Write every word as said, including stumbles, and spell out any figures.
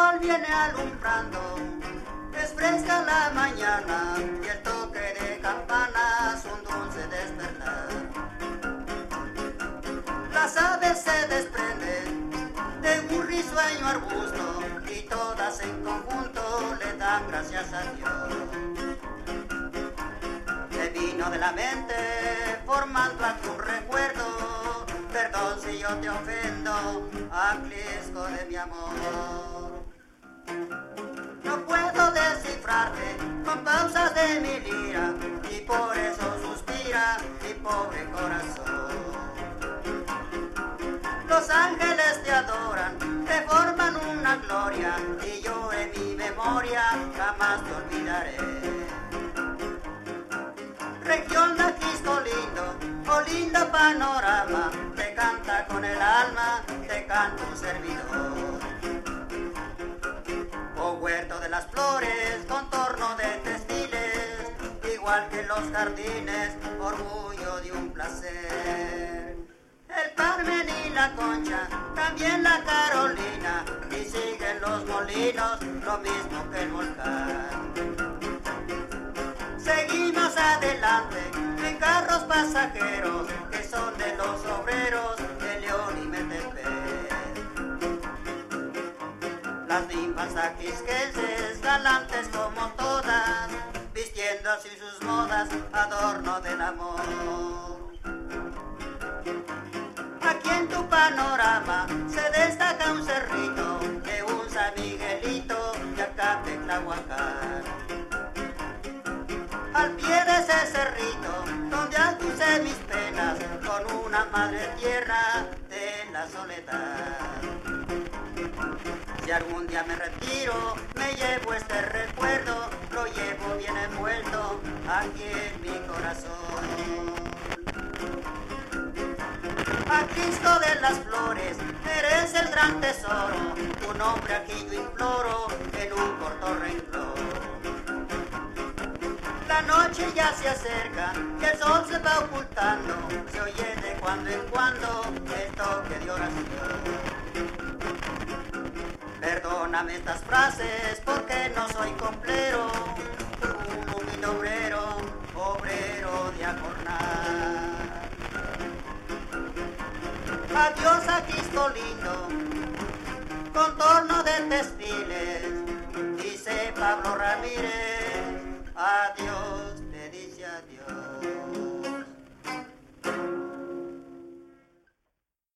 sol viene alumbrando, es fresca la mañana y el toque de campanas un dulce despertar. Las aves se desprenden de un risueño arbusto y todas en conjunto le dan gracias a Dios. Me vino de la mente formando aquí un recuerdo, perdón si yo te ofendo, Aclisco de mi amor. No puedo descifrarte con pausas de mi lira y por eso suspira mi pobre corazón. Los ángeles te adoran, te forman una gloria y yo en mi memoria jamás te olvidaré. Región de Aclisco lindo, oh lindo panorama, te canta con el alma, te canta un servidor. Oh huerto de las flores, contorno de textiles, igual que los jardines, orgullo de un placer. El Carmen y la Concha, también la Carolina, y siguen los molinos, lo mismo que el volcán. Seguimos adelante en carros pasajeros que son de los obreros de León y Metepec. Las ninfas aquisquenses, galantes como todas, vistiendo así sus modas, adorno del amor. Aquí en tu panorama se destaca un cerrito de un San Miguelito de Acapetlahuacán. Al pie de ese cerrito, donde aduce mis penas, con una madre tierra de la soledad. Si algún día me retiro, me llevo este recuerdo, lo llevo bien envuelto aquí en mi corazón. Aclisco de las flores, eres el gran tesoro, tu nombre aquí yo imploro en un corto renglón. La noche ya se acerca y el sol se va ocultando, se oye de cuando en cuando el toque de oración. Perdóname estas frases porque no soy complero, un humilde obrero, obrero de ajornar. Adiós Aclisco lindo, contorno de textiles, dice Pablo Ramírez. Adiós.